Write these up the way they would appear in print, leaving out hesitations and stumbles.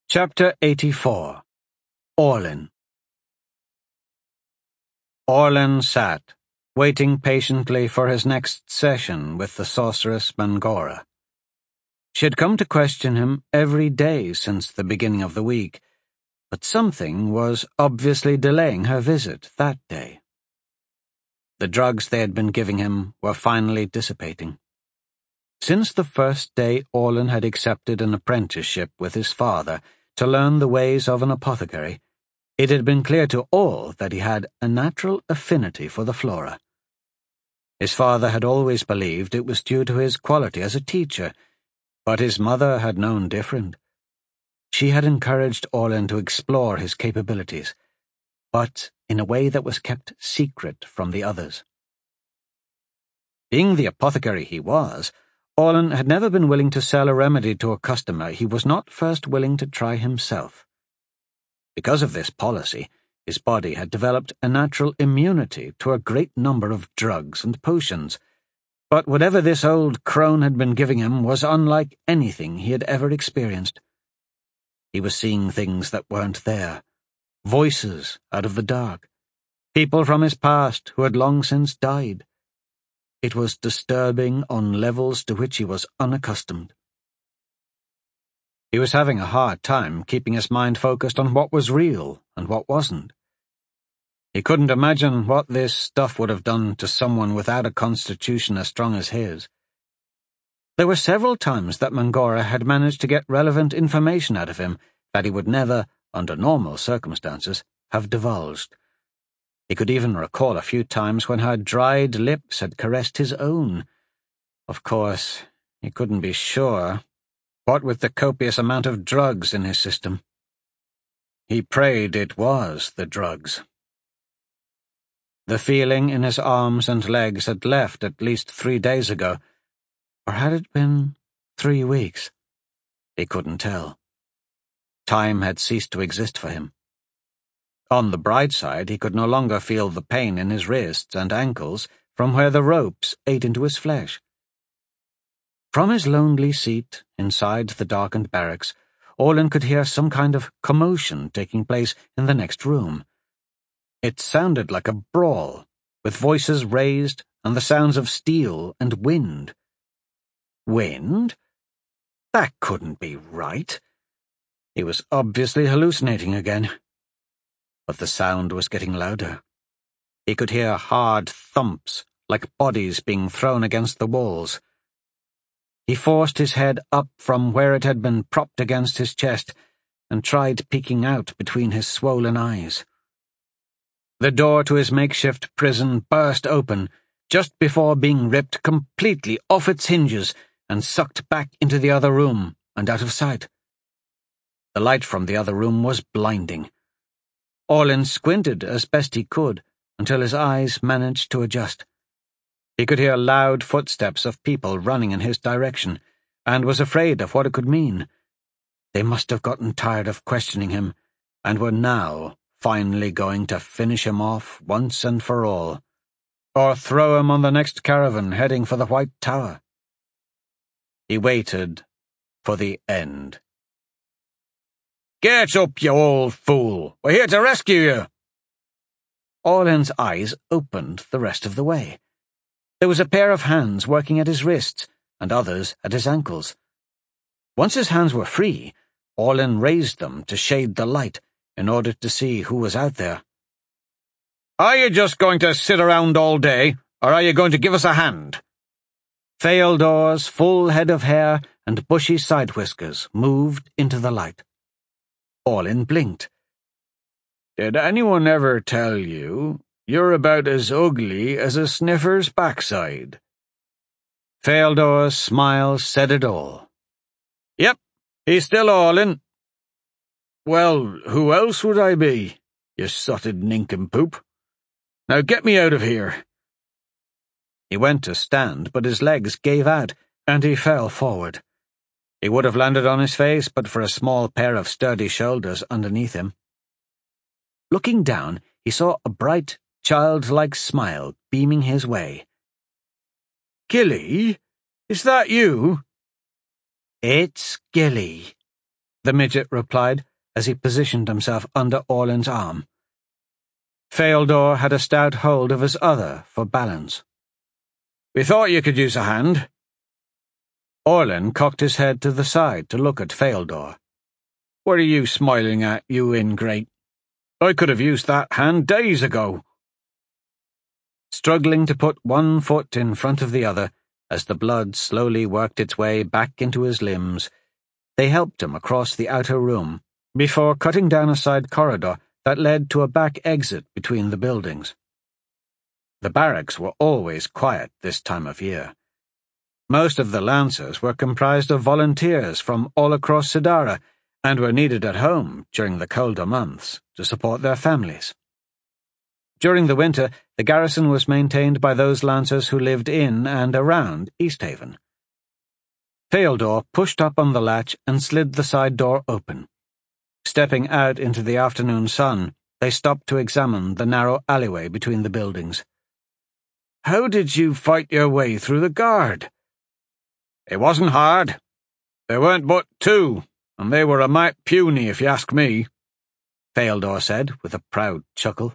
Chapter 84. Orlin. Orlin sat, waiting patiently for his next session with the sorceress Mangora. She had come to question him every day since the beginning of the week, but something was obviously delaying her visit that day. The drugs they had been giving him were finally dissipating. Since the first day Orlin had accepted an apprenticeship with his father to learn the ways of an apothecary, it had been clear to all that he had a natural affinity for the flora. His father had always believed it was due to his quality as a teacher, but his mother had known different. She had encouraged Orlin to explore his capabilities, but in a way that was kept secret from the others. Being the apothecary he was, Orlin had never been willing to sell a remedy to a customer he was not first willing to try himself. Because of this policy, his body had developed a natural immunity to a great number of drugs and potions, but whatever this old crone had been giving him was unlike anything he had ever experienced. He was seeing things that weren't there, voices out of the dark, people from his past who had long since died. It was disturbing on levels to which he was unaccustomed. He was having a hard time keeping his mind focused on what was real and what wasn't. He couldn't imagine what this stuff would have done to someone without a constitution as strong as his. There were several times that Mangora had managed to get relevant information out of him that he would never, under normal circumstances, have divulged. He could even recall a few times when her dried lips had caressed his own. Of course, he couldn't be sure, what with the copious amount of drugs in his system. He prayed it was the drugs. The feeling in his arms and legs had left at least 3 days ago, or had it been 3 weeks? He couldn't tell. Time had ceased to exist for him. On the bright side, he could no longer feel the pain in his wrists and ankles from where the ropes ate into his flesh. From his lonely seat inside the darkened barracks, Orlin could hear some kind of commotion taking place in the next room. It sounded like a brawl, with voices raised and the sounds of steel and wind. Wind? That couldn't be right. He was obviously hallucinating again. But the sound was getting louder. He could hear hard thumps, like bodies being thrown against the walls. He forced his head up from where it had been propped against his chest and tried peeking out between his swollen eyes. The door to his makeshift prison burst open just before being ripped completely off its hinges and sucked back into the other room and out of sight. The light from the other room was blinding. Orlin squinted as best he could until his eyes managed to adjust. He could hear loud footsteps of people running in his direction, and was afraid of what it could mean. They must have gotten tired of questioning him, and were now finally going to finish him off once and for all, or throw him on the next caravan heading for the White Tower. He waited for the end. "Get up, you old fool! We're here to rescue you!" Orlin's eyes opened the rest of the way. There was a pair of hands working at his wrists, and others at his ankles. Once his hands were free, Orlin raised them to shade the light in order to see who was out there. "Are you just going to sit around all day, or are you going to give us a hand?" Feodor's full head of hair and bushy side whiskers moved into the light. Orlin blinked. "Did anyone ever tell you you're about as ugly as a sniffer's backside?" Feodor's smile said it all. "Yep, he's still Orlin." "Well, who else would I be, you sotted nincompoop? Now get me out of here." He went to stand, but his legs gave out, and he fell forward. He would have landed on his face but for a small pair of sturdy shoulders underneath him. Looking down, he saw a bright, childlike smile beaming his way. "Gilly, is that you?" "It's Gilly," the midget replied as he positioned himself under Orlin's arm. Feodor had a stout hold of his other for balance. "We thought you could use a hand." Orlin cocked his head to the side to look at Feodor. "What are you smiling at, you ingrate? I could have used that hand days ago." Struggling to put one foot in front of the other, as the blood slowly worked its way back into his limbs, they helped him across the outer room, before cutting down a side corridor that led to a back exit between the buildings. The barracks were always quiet this time of year. Most of the Lancers were comprised of volunteers from all across Sidara and were needed at home during the colder months to support their families. During the winter, the garrison was maintained by those Lancers who lived in and around Easthaven. Feodor pushed up on the latch and slid the side door open. Stepping out into the afternoon sun, they stopped to examine the narrow alleyway between the buildings. "How did you fight your way through the guard?" "It wasn't hard. There weren't but two, and they were a mite puny if you ask me," Feodor said with a proud chuckle.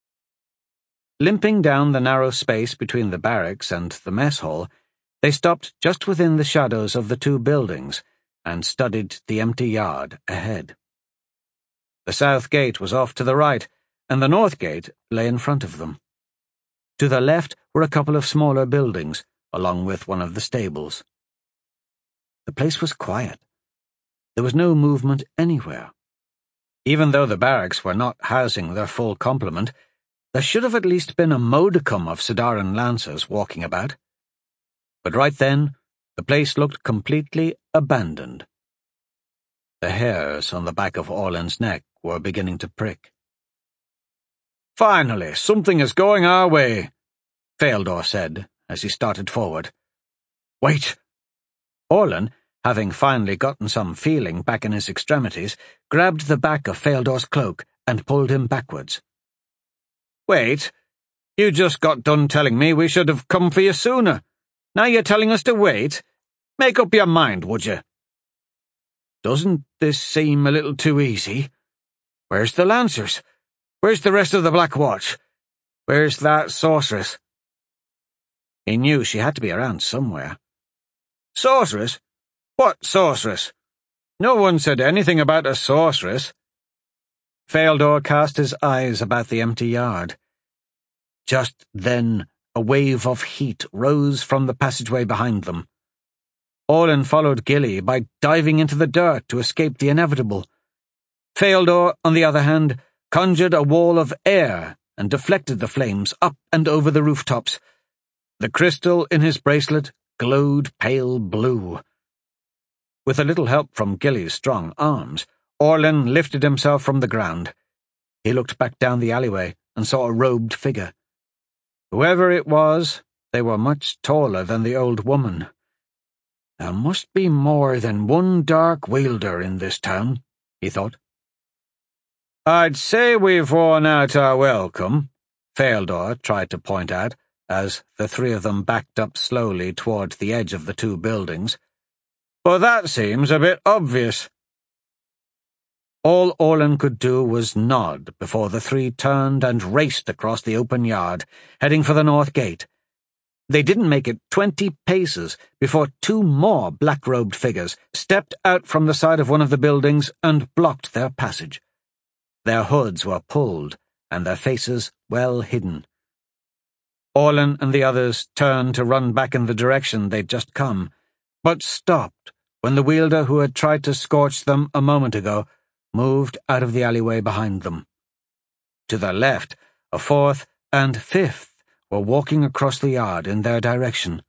Limping down the narrow space between the barracks and the mess hall, they stopped just within the shadows of the two buildings and studied the empty yard ahead. The south gate was off to the right, and the north gate lay in front of them. To the left were a couple of smaller buildings, along with one of the stables. The place was quiet. There was no movement anywhere. Even though the barracks were not housing their full complement, there should have at least been a modicum of Sidaran Lancers walking about. But right then, the place looked completely abandoned. The hairs on the back of Orlin's neck were beginning to prick. "Finally, something is going our way," Feodor said as he started forward. "Wait!" Orlin, having finally gotten some feeling back in his extremities, grabbed the back of Feodor's cloak and pulled him backwards. "Wait, you just got done telling me we should have come for you sooner. Now you're telling us to wait? Make up your mind, would you?" "Doesn't this seem a little too easy? Where's the Lancers? Where's the rest of the Black Watch? Where's that sorceress?" He knew she had to be around somewhere. "Sorceress? What sorceress? No one said anything about a sorceress." Feodor cast his eyes about the empty yard. Just then, a wave of heat rose from the passageway behind them. Orlin followed Gilly by diving into the dirt to escape the inevitable. Feodor, on the other hand, conjured a wall of air and deflected the flames up and over the rooftops. The crystal in his bracelet glowed pale blue. With a little help from Gilly's strong arms, Orlin lifted himself from the ground. He looked back down the alleyway and saw a robed figure. Whoever it was, they were much taller than the old woman. There must be more than one dark wielder in this town, he thought. "I'd say we've worn out our welcome," Feodor tried to point out, as the three of them backed up slowly toward the edge of the two buildings. "But that seems a bit obvious." All Orlin could do was nod before the three turned and raced across the open yard, heading for the north gate. They didn't make it 20 paces before two more black-robed figures stepped out from the side of one of the buildings and blocked their passage. Their hoods were pulled, and their faces well hidden. Orlin and the others turned to run back in the direction they'd just come, but stopped when the wielder who had tried to scorch them a moment ago moved out of the alleyway behind them. To their left, a fourth and fifth were walking across the yard in their direction.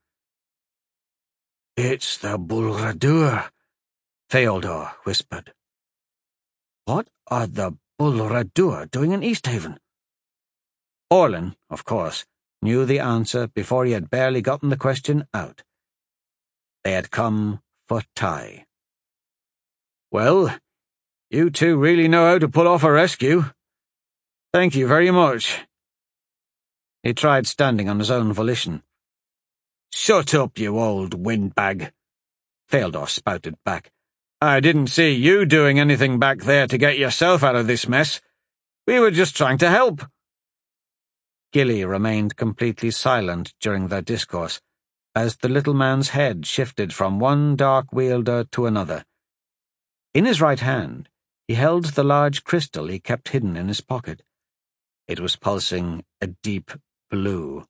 "It's the Bulradur," Feodor whispered. "What are the Bulradur doing in Easthaven?" Orlin, of course, knew the answer before he had barely gotten the question out. They had come for Ty. "Well, you two really know how to pull off a rescue. Thank you very much." He tried standing on his own volition. "Shut up, you old windbag," Feodor spouted back. I didn't see you doing anything back there to get yourself out of this mess. We were just trying to help. Gilly remained completely silent during their discourse, as the little man's head shifted from one dark wielder to another. In his right hand, he held the large crystal he kept hidden in his pocket. It was pulsing a deep blue.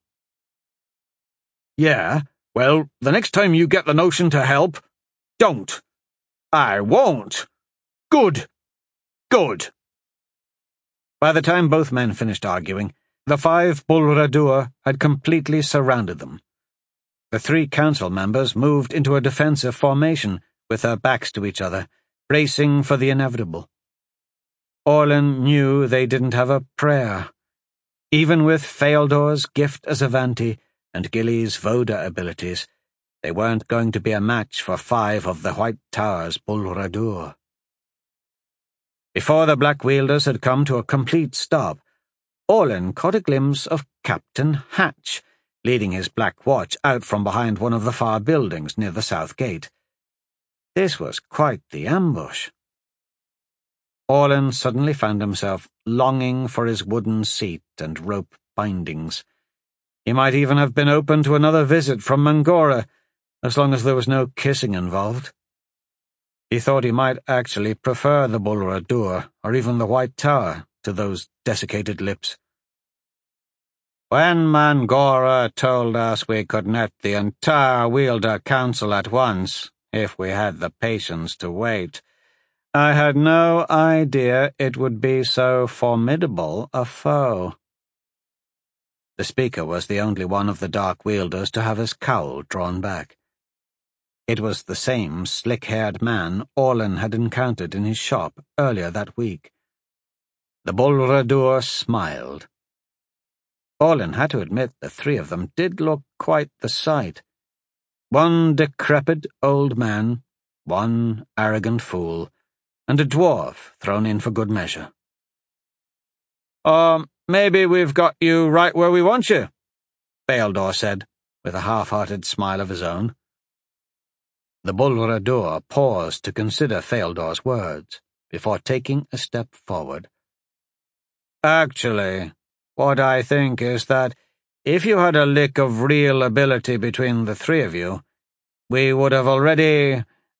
Yeah, well, the next time you get the notion to help, don't. I won't. Good. Good. By the time both men finished arguing, the 5 Bulradur had completely surrounded them. The 3 council members moved into a defensive formation, with their backs to each other, bracing for the inevitable. Orlin knew they didn't have a prayer. Even with Fealdor's gift as Avanti and Gilly's Voda abilities, they weren't going to be a match for 5 of the White Tower's Bulradur. Before the Black Wielders had come to a complete stop, Orlin caught a glimpse of Captain Hatch, leading his Black Watch out from behind one of the far buildings near the south gate. This was quite the ambush. Orlin suddenly found himself longing for his wooden seat and rope bindings. He might even have been open to another visit from Mangora, as long as there was no kissing involved. He thought he might actually prefer the Bulradur, or even the White Tower, to those desiccated lips. When Mangora told us we could net the entire Wielder Council at once, if we had the patience to wait, I had no idea it would be so formidable a foe. The speaker was the only one of the Dark Wielders to have his cowl drawn back. It was the same slick-haired man Orlin had encountered in his shop earlier that week. The Bulradur smiled. Orlin had to admit the 3 of them did look quite the sight. One decrepit old man, one arrogant fool, and a dwarf thrown in for good measure. Maybe we've got you right where we want you, Fealdor said, with a half-hearted smile of his own. The Bulradur paused to consider Fealdor's words, before taking a step forward. Actually, what I think is that if you had a lick of real ability between the 3 of you, we would have already—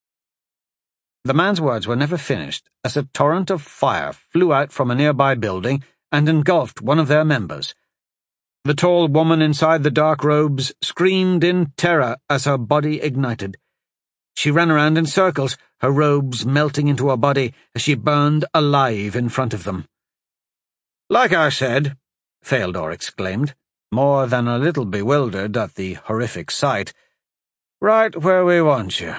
The man's words were never finished as a torrent of fire flew out from a nearby building and engulfed one of their members. The tall woman inside the dark robes screamed in terror as her body ignited. She ran around in circles, her robes melting into her body as she burned alive in front of them. Like I said, Fealdor exclaimed, more than a little bewildered at the horrific sight, right where we want you.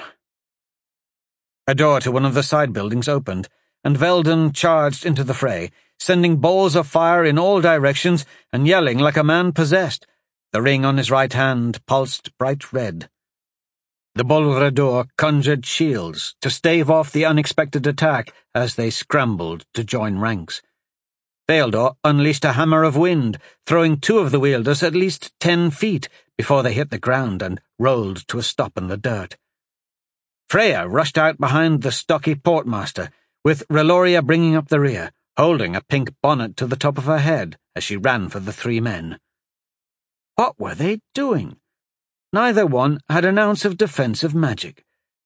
A door to one of the side buildings opened, and Veldon charged into the fray, sending balls of fire in all directions and yelling like a man possessed. The ring on his right hand pulsed bright red. The Bulradur conjured shields to stave off the unexpected attack as they scrambled to join ranks. Fealdor unleashed a hammer of wind, throwing 2 of the wielders at least 10 feet before they hit the ground and rolled to a stop in the dirt. Freya rushed out behind the stocky portmaster, with Reloria bringing up the rear, holding a pink bonnet to the top of her head as she ran for the 3 men. What were they doing? Neither one had an ounce of defensive magic.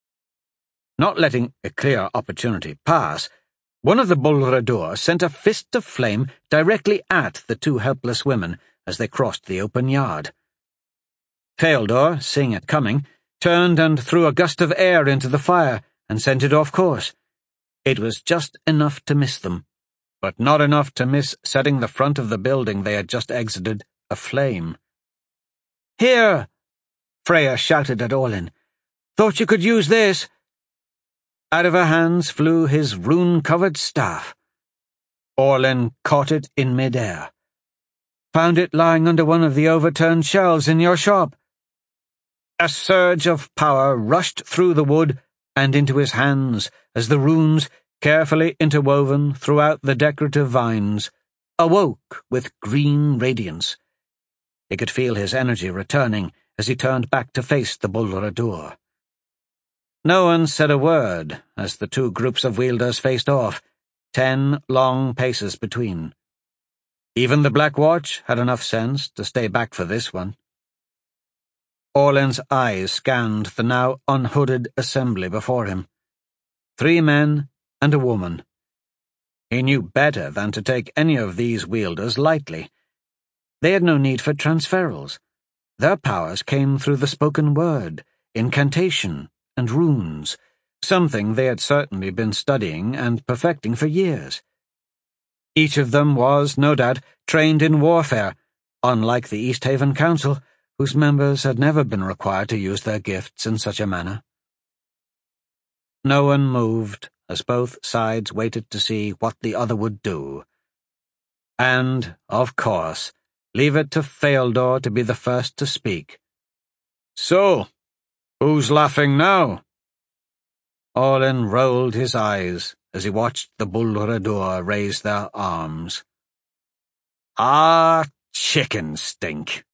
Not letting a clear opportunity pass, one of the Bulradur sent a fist of flame directly at the 2 helpless women as they crossed the open yard. Fealdor, seeing it coming, turned and threw a gust of air into the fire and sent it off course. It was just enough to miss them, but not enough to miss setting the front of the building they had just exited aflame. Here! Freya shouted at Orlin. Thought you could use this. Out of her hands flew his rune-covered staff. Orlin caught it in mid-air. Found it lying under one of the overturned shelves in your shop. A surge of power rushed through the wood and into his hands as the runes, carefully interwoven throughout the decorative vines, awoke with green radiance. He could feel his energy returning as he turned back to face the Bulradur. No one said a word as the two groups of wielders faced off, 10 long paces between. Even the Black Watch had enough sense to stay back for this one. Orlin's eyes scanned the now unhooded assembly before him. 3 men and a woman. He knew better than to take any of these wielders lightly. They had no need for transferals. Their powers came through the spoken word, incantation, and runes, something they had certainly been studying and perfecting for years. Each of them was, no doubt, trained in warfare, unlike the East Haven Council, whose members had never been required to use their gifts in such a manner. No one moved as both sides waited to see what the other would do. And, of course, leave it to Fealdor to be the first to speak. "So, who's laughing now?" Orlin rolled his eyes as he watched the Buldredur raise their arms. "Ah, chicken stink,"